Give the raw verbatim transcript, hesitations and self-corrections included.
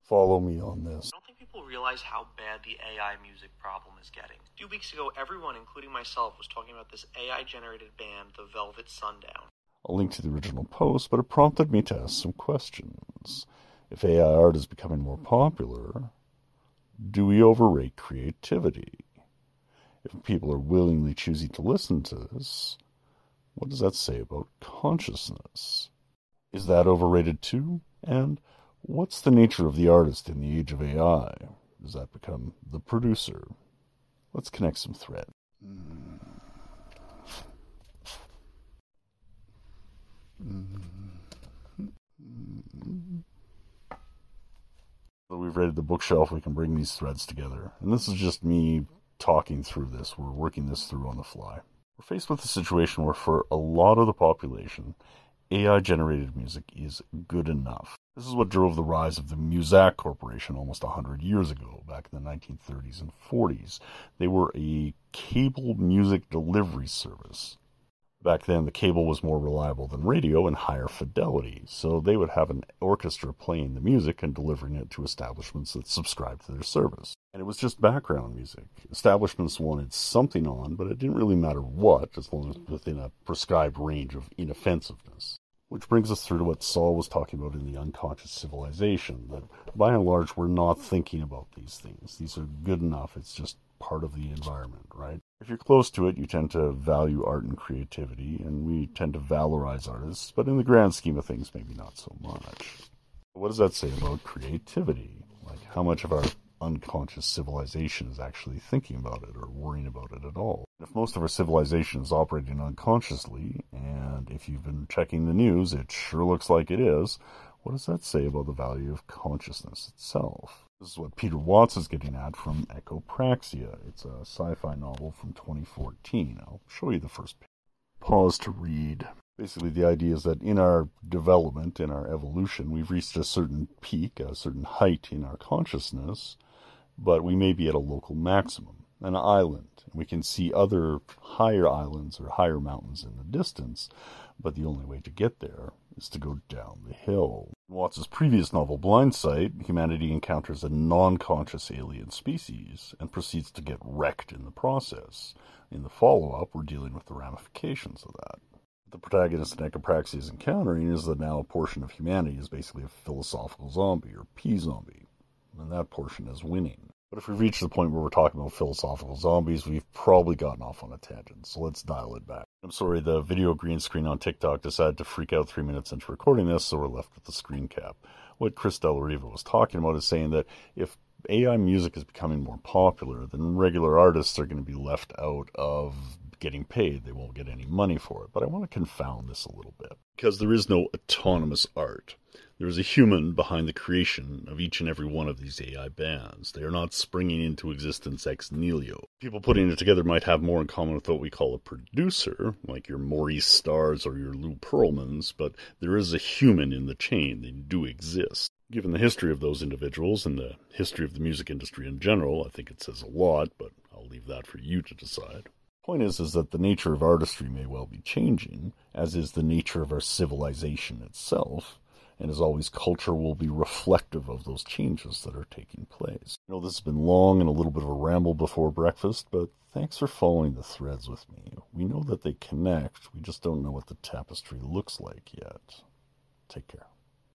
Follow me on this. I don't think people realize how bad the A I music problem is getting. A few weeks ago, everyone, including myself, was talking about this A I-generated band, The Velvet Sundown. I'll link to the original post, but it prompted me to ask some questions. If A I art is becoming more popular, do we overrate creativity? If people are willingly choosing to listen to this, what does that say about consciousness? Is that overrated too? And what's the nature of the artist in the age of A I? Does that become the producer? Let's connect some threads. Mm. Mm. So we've raided the bookshelf, we can bring these threads together. And this is just me talking through this. We're working this through on the fly. We're faced with a situation where for a lot of the population, A I-generated music is good enough. This is what drove the rise of the Muzak Corporation almost one hundred years ago, back in the nineteen thirties and forties. They were a cable music delivery service. Back then, the cable was more reliable than radio and higher fidelity, so they would have an orchestra playing the music and delivering it to establishments that subscribed to their service. And it was just background music. Establishments wanted something on, but it didn't really matter what, as long as within a prescribed range of inoffensiveness. Which brings us through to what Saul was talking about in the unconscious civilization, that by and large we're not thinking about these things. These are good enough, it's just part of the environment, right? If you're close to it, you tend to value art and creativity, and we tend to valorize artists, but in the grand scheme of things, maybe not so much. What does that say about creativity? Like, how much of our unconscious civilization is actually thinking about it or worrying about it at all? If most of our civilization is operating unconsciously, and if you've been checking the news, it sure looks like it is, what does that say about the value of consciousness itself? This is what Peter Watts is getting at from Echopraxia. It's a sci-fi novel from twenty fourteen. I'll show you the first page. Pause to read. Basically, the idea is that in our development, in our evolution, we've reached a certain peak, a certain height in our consciousness, but we may be at a local maximum, an island. We can see other higher islands or higher mountains in the distance, but the only way to get there is to go down the hill. In Watts' previous novel, Blindsight, humanity encounters a non-conscious alien species and proceeds to get wrecked in the process. In the follow-up, we're dealing with the ramifications of that. What the protagonist in Echopraxia is encountering is that now a portion of humanity is basically a philosophical zombie, or P-zombie, and that portion is winning. But if we reach the point where we're talking about philosophical zombies, we've probably gotten off on a tangent, so let's dial it back. I'm sorry, the video green screen on TikTok decided to freak out three minutes into recording this, so we're left with the screen cap. What Chris Del Riva was talking about is saying that if A I music is becoming more popular, then regular artists are going to be left out of getting paid. They won't get any money for it. But I want to confound this a little bit, because there is no autonomous art. There is a human behind the creation of each and every one of these A I bands. They are not springing into existence ex nihilo. People putting it together might have more in common with what we call a producer, like your Maurice Starrs or your Lou Pearlmans, but there is a human in the chain. They do exist. Given the history of those individuals and the history of the music industry in general, I think it says a lot, but I'll leave that for you to decide. The point is, is that the nature of artistry may well be changing, as is the nature of our civilization itself. And as always, culture will be reflective of those changes that are taking place. I know this has been long and a little bit of a ramble before breakfast, but thanks for following the threads with me. We know that they connect, we just don't know what the tapestry looks like yet. Take care.